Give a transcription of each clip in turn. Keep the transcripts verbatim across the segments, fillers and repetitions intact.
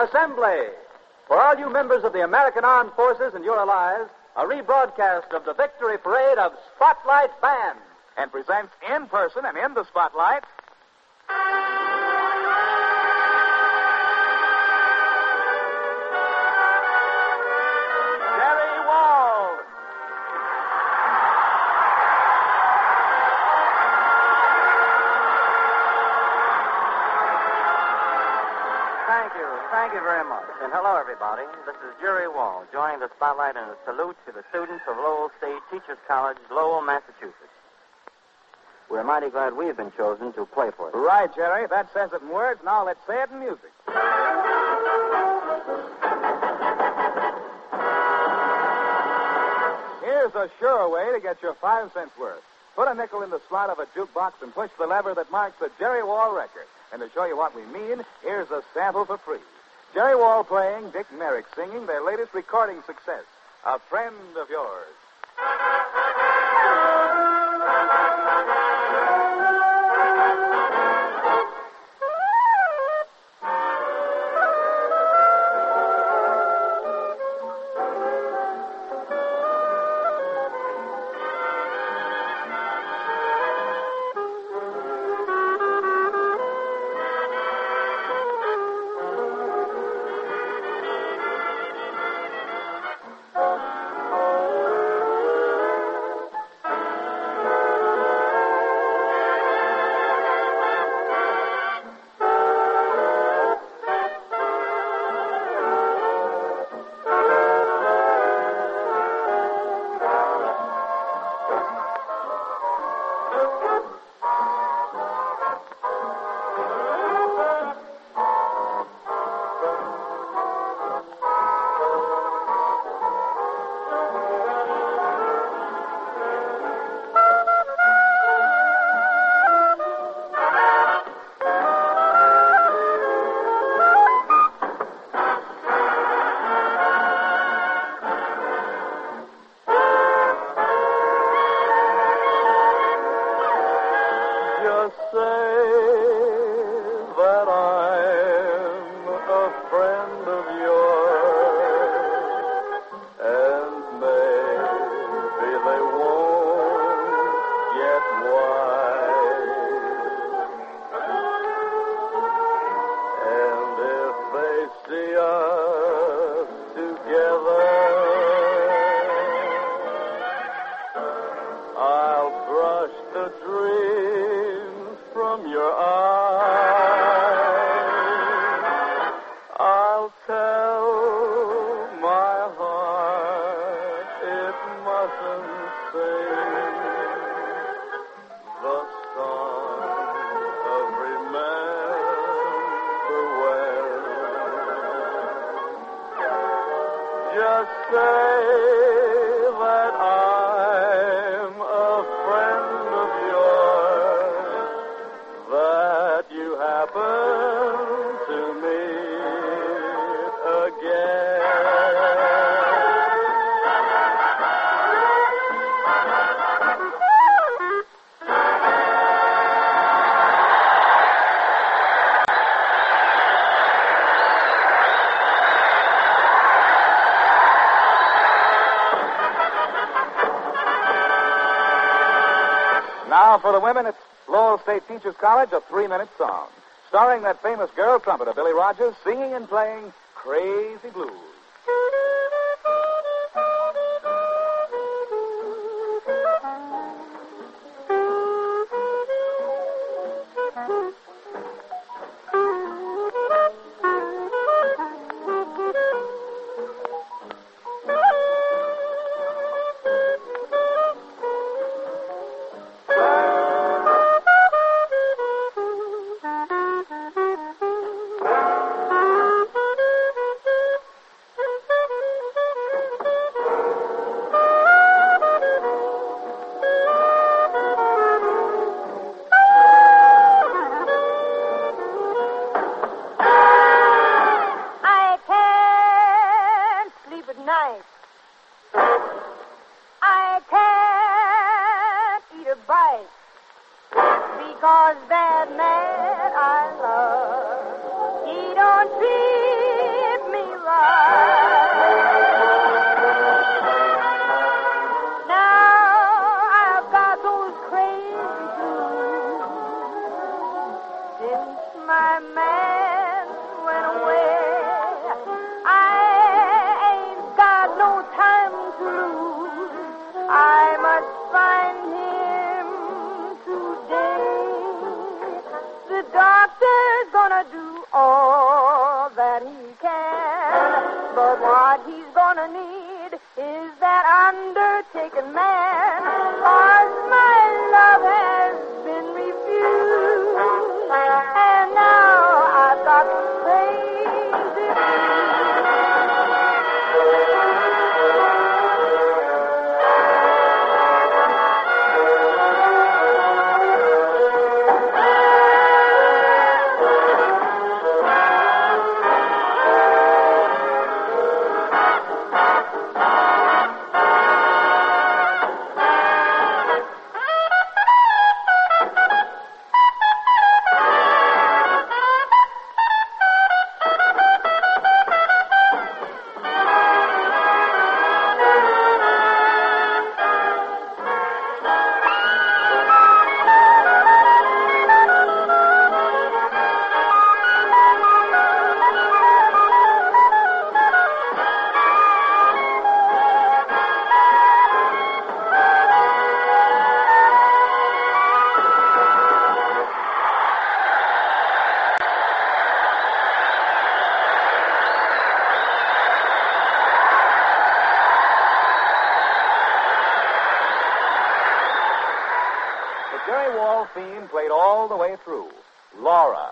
Assembly! For all you members of the American Armed Forces and your allies, a rebroadcast of the victory parade of Spotlight Band. And presents in person and in the spotlight... Jerry Walsh. Thank you. Thank you very much. And hello, everybody. This is Jerry Wall, joining the spotlight in a salute to the students of Lowell State Teachers College, Lowell, Massachusetts. We're mighty glad we've been chosen to play for it. Right, Jerry. That says it in words. Now let's say it in music. Here's a sure way to get your five cents worth. Put a nickel in the slot of a jukebox and push the lever that marks the Jerry Wall record. And to show you what we mean, here's a sample for free. Jerry Wall playing, Dick Merrick singing their latest recording success, A Friend of Yours. Just say that I'm a friend of yours, and maybe they won't get wise. And if they see us together, I'll brush the dreams from your eyes. I'll tell my heart it mustn't sing the song of remember when. Just say that I'm a friend of yours, that you happen to meet again. Now for the women, it's Lowell State Teachers College, a three-minute song, starring that famous girl trumpeter, Billy Rogers, singing and playing Crazy Blues. Because that man I love, he don't treat Since my man went away, I ain't got no time to lose. I must find him today. The doctor's gonna do all that he can, but what he's gonna need is that undertaken man, 'cause my love has been refused, and now I've got crazy Jerry Wall theme played all the way through. Laura.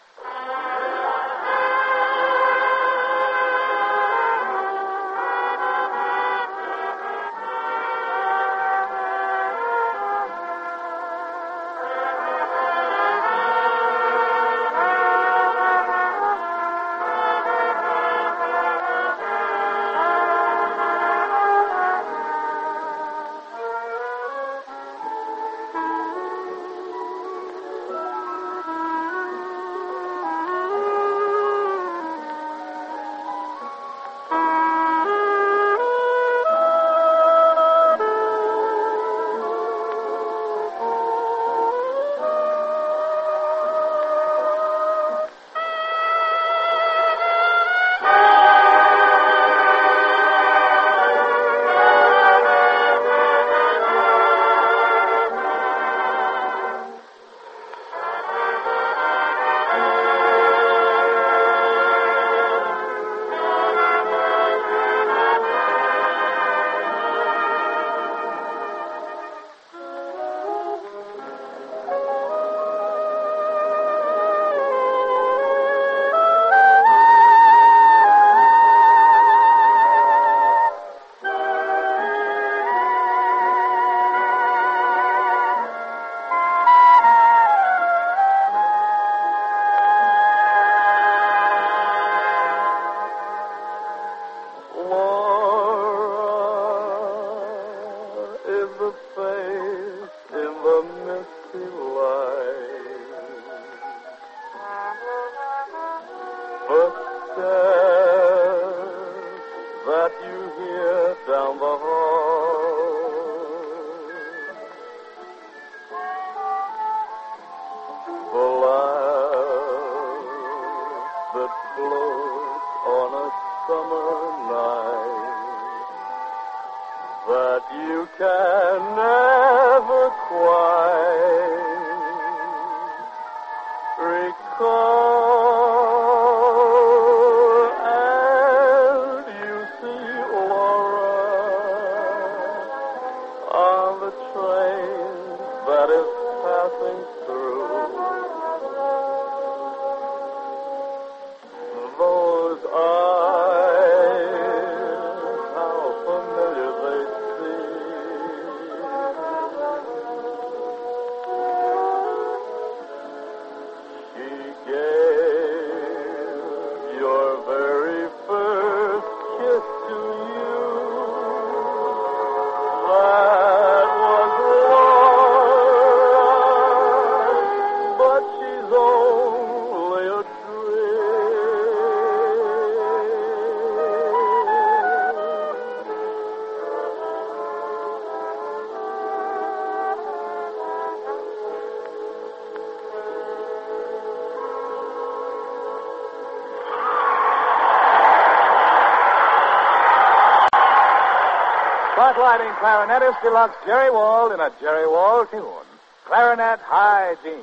That you hear down the hall, the laugh that floats on a summer night, that you can never quite recall. But Spotlighting clarinetist deluxe Jerry Wald in a Jerry Wald tune. Clarinet High Jinks.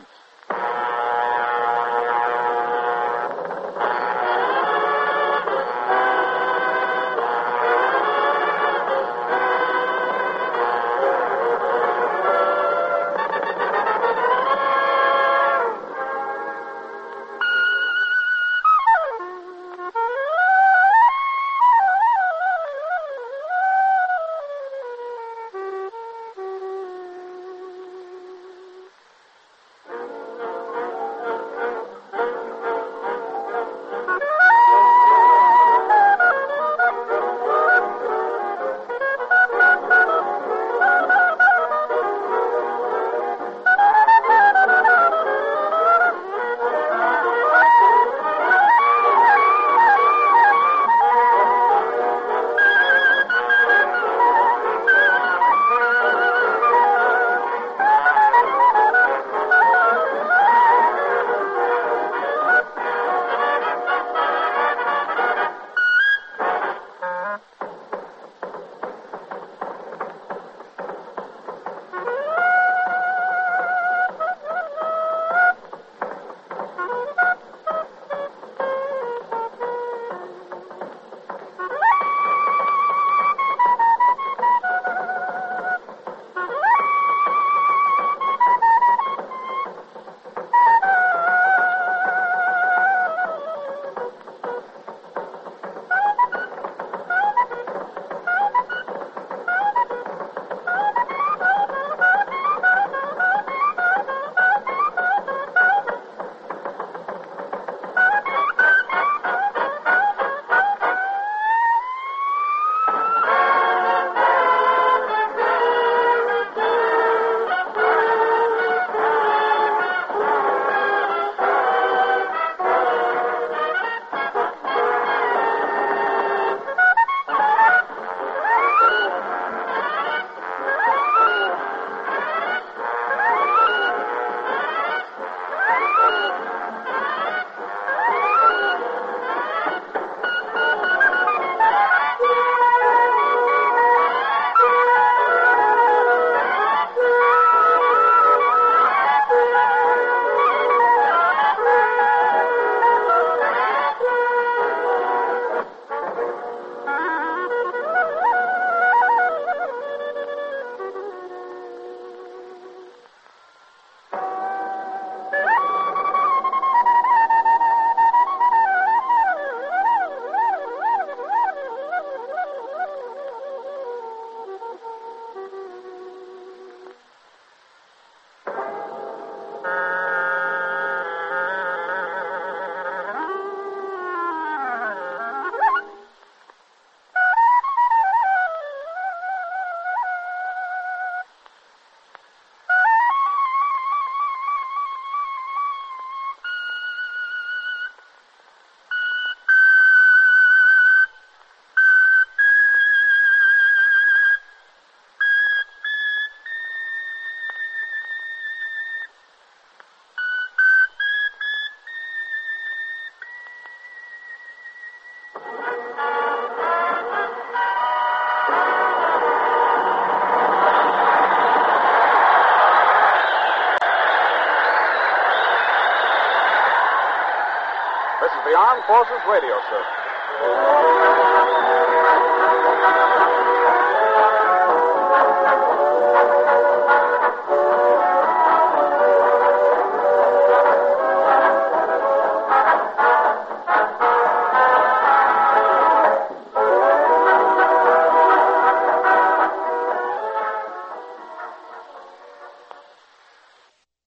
This is the Armed Forces Radio Service.